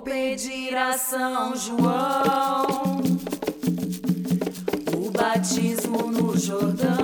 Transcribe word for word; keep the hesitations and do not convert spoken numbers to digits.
Vou pedir a São João o batismo no Jordão.